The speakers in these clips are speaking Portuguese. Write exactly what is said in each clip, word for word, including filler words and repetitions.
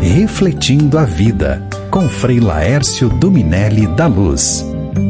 Refletindo a Vida, com Frei Laércio Dominelli da Luz.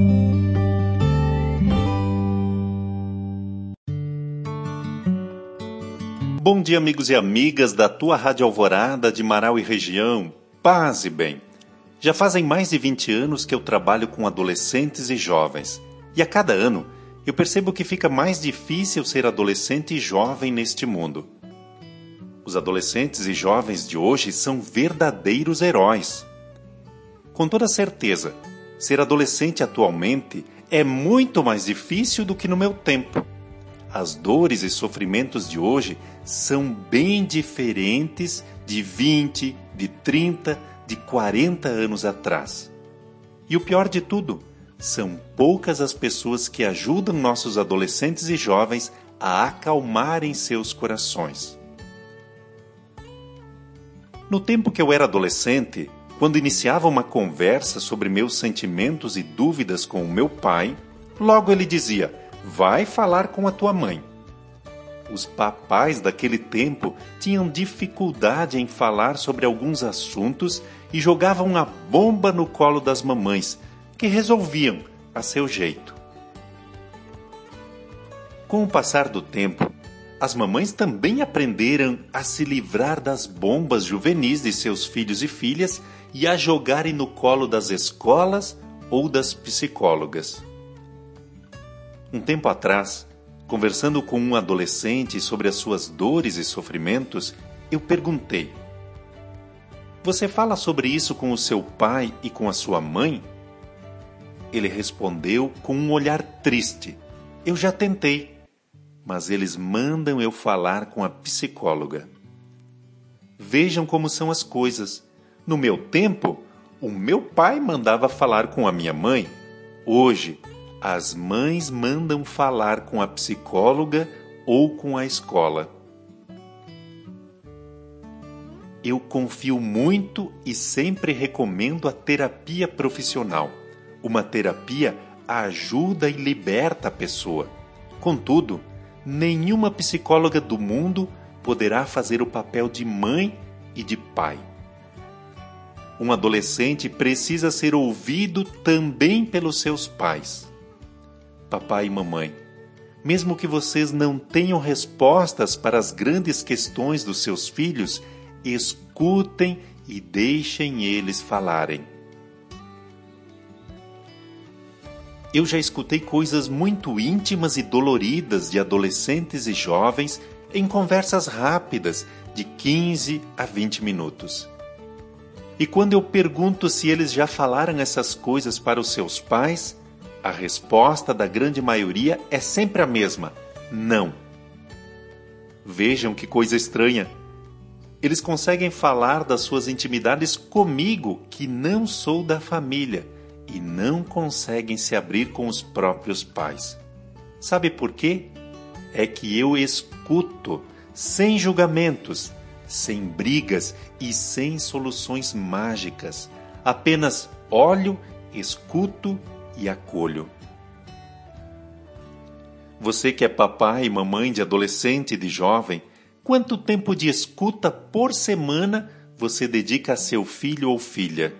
Bom dia, amigos e amigas da tua Rádio Alvorada de Marau e região. Paz e bem. Já fazem mais de vinte anos que eu trabalho com adolescentes e jovens. E a cada ano, eu percebo que fica mais difícil ser adolescente e jovem neste mundo. Os adolescentes e jovens de hoje são verdadeiros heróis. Com toda certeza, ser adolescente atualmente é muito mais difícil do que no meu tempo. As dores e sofrimentos de hoje são bem diferentes de vinte, de trinta, de quarenta anos atrás. E o pior de tudo, são poucas as pessoas que ajudam nossos adolescentes e jovens a acalmarem seus corações. No tempo que eu era adolescente, quando iniciava uma conversa sobre meus sentimentos e dúvidas com o meu pai, logo ele dizia: vai falar com a tua mãe. Os papais daquele tempo tinham dificuldade em falar sobre alguns assuntos e jogavam a bomba no colo das mamães, que resolviam a seu jeito. Com o passar do tempo, as mamães também aprenderam a se livrar das bombas juvenis de seus filhos e filhas e a jogarem no colo das escolas ou das psicólogas. Um tempo atrás, conversando com um adolescente sobre as suas dores e sofrimentos, eu perguntei: você fala sobre isso com o seu pai e com a sua mãe? Ele respondeu com um olhar triste: eu já tentei, mas eles mandam eu falar com a psicóloga. Vejam como são as coisas. No meu tempo, o meu pai mandava falar com a minha mãe. Hoje, as mães mandam falar com a psicóloga ou com a escola. Eu confio muito e sempre recomendo a terapia profissional. Uma terapia ajuda e liberta a pessoa. Contudo, nenhuma psicóloga do mundo poderá fazer o papel de mãe e de pai. Um adolescente precisa ser ouvido também pelos seus pais. Papai e mamãe, mesmo que vocês não tenham respostas para as grandes questões dos seus filhos, escutem e deixem eles falarem. Eu já escutei coisas muito íntimas e doloridas de adolescentes e jovens em conversas rápidas de quinze a vinte minutos. E quando eu pergunto se eles já falaram essas coisas para os seus pais, a resposta da grande maioria é sempre a mesma: não. Vejam que coisa estranha. Eles conseguem falar das suas intimidades comigo, que não sou da família, e não conseguem se abrir com os próprios pais. Sabe por quê? É que eu escuto, sem julgamentos, sem brigas e sem soluções mágicas. Apenas olho, escuto e acolho. Você que é papai e mamãe de adolescente e de jovem, quanto tempo de escuta por semana você dedica a seu filho ou filha?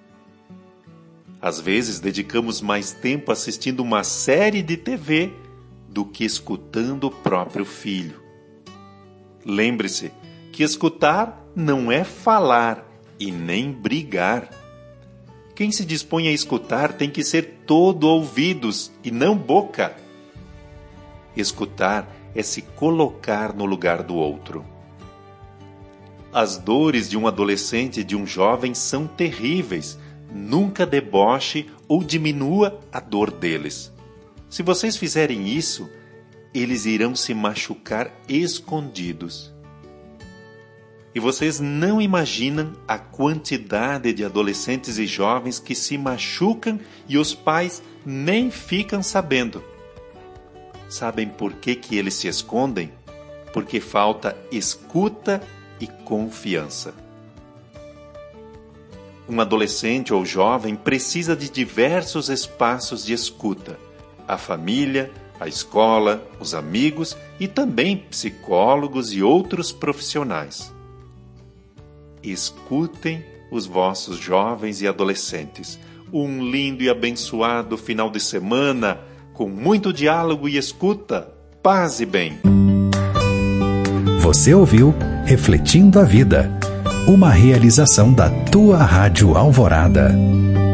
Às vezes dedicamos mais tempo assistindo uma série de T V do que escutando o próprio filho. Lembre-se que escutar não é falar e nem brigar. Quem se dispõe a escutar tem que ser todo ouvidos e não boca. Escutar é se colocar no lugar do outro. As dores de um adolescente e de um jovem são terríveis. Nunca deboche ou diminua a dor deles. Se vocês fizerem isso, eles irão se machucar escondidos. E vocês não imaginam a quantidade de adolescentes e jovens que se machucam e os pais nem ficam sabendo. Sabem por que que eles se escondem? Porque falta escuta e confiança. Um adolescente ou jovem precisa de diversos espaços de escuta: a família, a escola, os amigos e também psicólogos e outros profissionais. escutem os vossos jovens e adolescentes. Um lindo e abençoado final de semana, com muito diálogo e escuta. Paz e bem. Você ouviu Refletindo a Vida, uma realização da tua Rádio Alvorada.